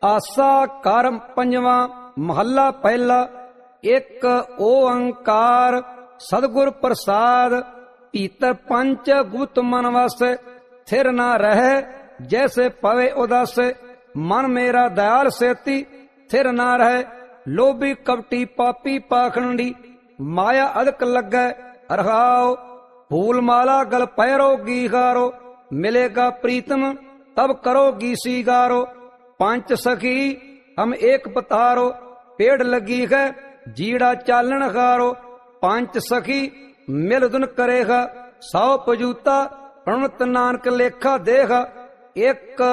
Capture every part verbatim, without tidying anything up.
ਆਸਾ ਕਰ ਪੰਜਵਾ ਮਹੱਲਾ ਪਹਿਲਾ। ਇੱਕ ਓੰਕਾਰ ਸਤਿਗੁਰ ਪ੍ਰਸਾਦ, ਭੀਤਰ ਪੰਚ ਗੁਪਤ ਮਨ ਵਾਸੈ, ਥਿਰ ਨਾ ਰਹਿ ਜੈਸੇ ਪਵੇ ਉਦਾਸੇ। ਮਨ ਮੇਰਾ ਦਇਆਲ ਸੇਤੀ, ਥਿਰ ਨਾ ਰਹਿ ਲੋਭੀ ਕਪਟੀ ਪਾਪੀ ਪਾਖੰਡੀ। ਮਾਇਆ ਅਦਕ ਲੱਗੈ ਰਹਾਉ, ਫੂਲ ਮਾਲਾ ਗਲ ਪੈਰੋ ਗੀਗਾਰੋ। ਮਿਲੇਗਾ ਪ੍ਰੀਤਮ ਤਬ ਕਰੋ ਗੀਸੀ ਗਾਰੋ। ਪੰਚ ਸਖੀ ਹਮ ਏਕ ਪਤਾਰੋ, ਪੇੜ ਲੱਗੀ ਹੈ ਜੀੜਾ ਚਾਲਣ ਖਾਰੋ। ਪੰਚ ਸਖੀ ਮਿਲ ਦੁਨ ਕਰੇਗਾ, ਸੌ ਪਜੂਤਾ ਪ੍ਰਣਤ ਨਾਨਕ ਲੇਖਾ ਦੇਖ। ਇੱਕ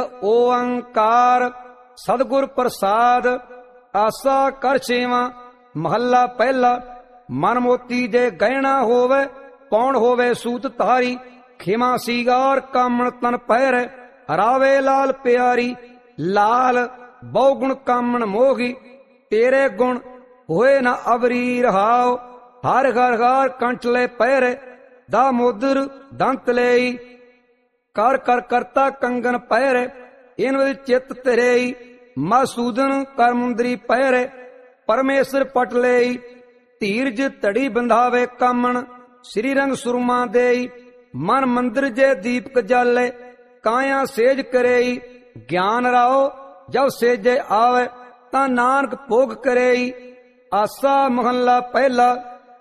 ਓੰਕਾਰ ਸਤਿਗੁਰ ਪ੍ਰਸਾਦ, ਆਸਾ ਕਰ ਛੇਵਾਂ ਮਹੱਲਾ ਪਹਿਲਾ। ਮਨ ਮੋਤੀ ਜੇ ਗਹਿਣਾ ਹੋਵੇ, ਕੌਣ ਹੋਵੇ ਸੂਤ ਧਾਰੀ। ਖਿਮਾ ਸੀਗਾਰ ਕਾਮਣ ਤਨ ਪਹਿਰੇ, ਹਰਾਵੇ ਲਾਲ ਪਿਆਰੀ। ਲਾਲ ਬਹੁ ਗੁਣ ਕਾਮਣ ਮੋਗੀ, ਤੇਰੇ ਗੁਣ ਹੋਏ ਨਾ ਅਵਰੀ ਰਹਾਓ। ਹਰ ਘਰ ਘਰ ਕੰਠਲੇ ਪਹਿਰੇ, ਦਾ ਮੋਦਰ ਦੰਤ ਲਈ। ਕਰ ਕਰ ਕਰਤਾ ਕੰਗਨ ਪਹਿਰੇ, ਇਨ ਵਿੱਚ ਚਿੱਤ ਤੇਰੇਈ। ਮਸੂਦਨ ਕਰ ਮੁੰਦਰੀ ਪਹਿਰੇ, ਪਰਮੇਸ਼ਰ ਪਟ ਲਈ। ਧੀਰਜ ਧੜੀ ਬੰਧਾਵੇ ਕਾਮਣ, ਸ੍ਰੀ ਰੰਗ ਸੁਰਮਾ ਦੇਈ। ਮਨ ਮੰਦਰ ਜੇ ਦੀਪਕ ਜਾਲੇ, ਕਾਇਆ ਸੇਜ ਕਰੇਈ। ਗਿਆਨ ਰਾਓ ਜਬ ਸੇਜੇ ਆਵੇ, ਤਾਂ ਨਾਨਕ ਭੋਗ ਕਰੇਈ। ਆਸਾ ਮਹੱਲਾ ਪਹਿਲਾ।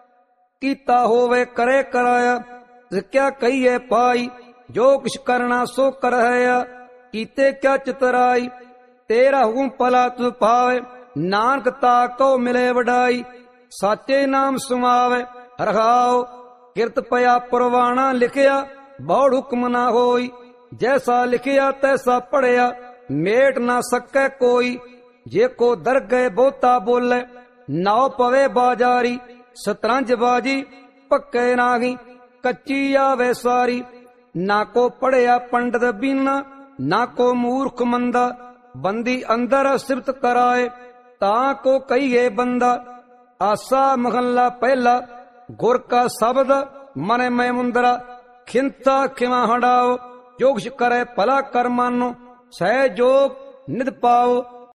ਕੀਤਾ ਹੋਵੇ ਕਰੇ ਕਰਾਇਆ, ਕਿਆ ਕਹੀਏ ਪਾਈ। ਜੋ ਕਿਛ ਕਰਨਾ ਸੋ ਕਰਹਿਆ, ਕੀਤੇ ਕਿਆ ਚਤਰਾਈ। ਤੇਰਾ ਹੁਕਮ ਭਲਾ ਤੁ ਪਾਵੇ, ਨਾਨਕ ਤਾ ਕੋ ਮਿਲੇ ਵਡਾਈ। ਸਾਚੇ ਨਾਮ ਸੁਮਾਵੇ ਰਹਾਉ, ਕਿਰਤ ਪਿਆ ਪੁਰਵਾਣਾ ਲਿਖਿਆ। ਬਹੁੜ ਹੁਕਮ ਨਾ ਹੋਈ, ਜੈਸਾ ਲਿਖਿਆ ਤੈਸਾ ਪੜਿਆ। ਮੇਟ ਨਾ ਸਕੈ ਕੋਈ, ਜੇ ਕੋ ਦਰ ਗਏ ਬਹੁਤਾ ਬੋਲੇ। ਨਾਉ ਪਵੇ ਬਾਜਾਰੀ, ਸਤਰੰਜ ਬਾਜੀ ਪੱਕੇ ਨਾਹੀ। ਕੱਚੀ ਆਵੇ ਸਾਰੀ, ਨਾ ਕੋ ਪੜਿਆ ਪੰਡਤ ਬੀਨਾ, ਨਾ ਕੋ ਮੂਰਖ ਮੰਦਾ। ਬੰਦੀ ਅੰਦਰ ਸਿਫਤ ਕਰਾਏ, ਤਾਂ ਕੋ ਕਹੀਏ ਬੰਦਾ। ਆਸਾ ਮਹੱਲਾ ਪਹਿਲਾ। ਗੁਰ ਕਾ ਸ਼ਬਦ ਮਨੇ ਮੈਂ ਮੁੰਦਰਾ, ਖਿੰਤਾ ਖਿਮਾ ਹੰਡਾਓ। ਜੋ ਕੁਛ ਕਰੇ ਭਲਾ ਕਰ ਮਾਨੋ, ਸਹਿ ਜੋਗ ਨਿਧ ਪਾਓ।